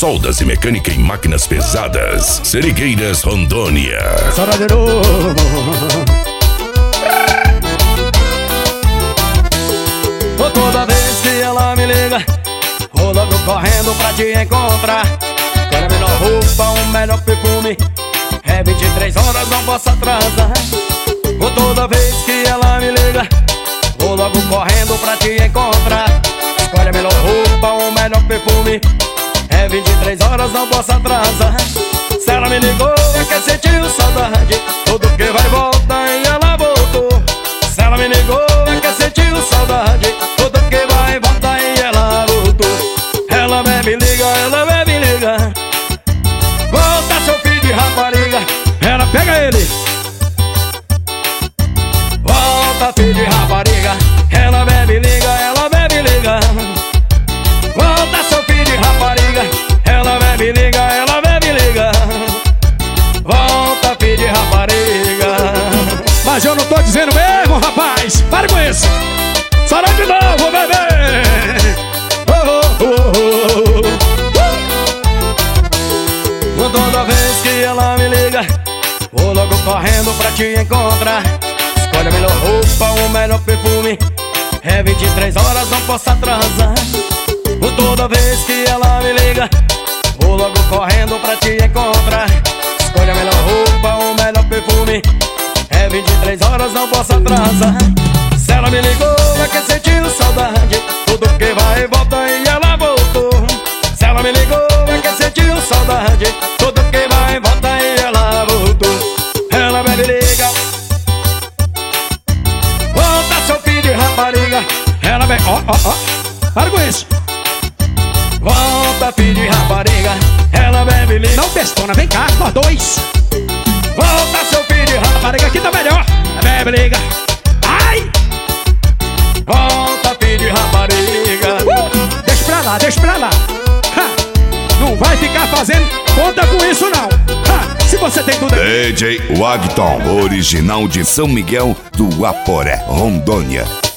soldas e mecânica em máquinas pesadas. Serigueiras, Rondônia. Toda vez que ela me liga, vou logo correndo pra te encontrar. Quero a melhor roupa, o melhor perfume. É 23 horas, não posso atrasar. Toda vez que ela me liga, vou logo correndo pra te encontrar. Escolhe a melhor roupa, o melhor perfume. É 23 horas, não posso atrasar. Se ela me ligou, é que sentiu saudade. Tudo que vai volta e ela voltou. Se ela me ligou, é que sentiu saudade. Tudo que vai volta e ela voltou. Ela bebe, liga, ela bebe, liga. Volta, seu filho de rapariga. Ela pega ele. Volta, filho de rapariga. Ela bebe, liga, ela bebe, liga. Volta, seu filho de rapariga. Ela bebe, liga, ela bebe, liga. Volta, filho de rapariga. Mas eu não tô dizendo mesmo, rapaz. Para com isso. Sará de novo, bebê. Toda vez que ela me liga, vou logo correndo pra te encontrar. Escolhe a melhor roupa, o melhor perfume. É 23 horas, não posso atrasar. Toda vez que ela me liga, vou logo correndo pra te encontrar. Escolhe a melhor roupa, o melhor perfume. É 23 horas, não posso atrasar. Se ela me ligou, é que sentiu saudade. Tudo que vai e volta e ela voltou. Se ela me ligou, é que sentiu saudade. Tudo que vai e volta e ela voltou. Ela bebe, liga. Volta, seu filho de rapariga. Ela vem, ó. Para com isso. Volta, filho de rapariga. Ela bebe, liga. Não bestona, vem cá, nós dois. Volta, seu filho de Rapariga, aqui tá melhor. Bebe, liga. Ai! Volta, filho de rapariga. Deixa pra lá, deixa pra lá. Ha! Não vai ficar fazendo conta com isso, não. Ha! Se você tem tudo aí. DJ Wagton, original de São Miguel do Aporé, Rondônia.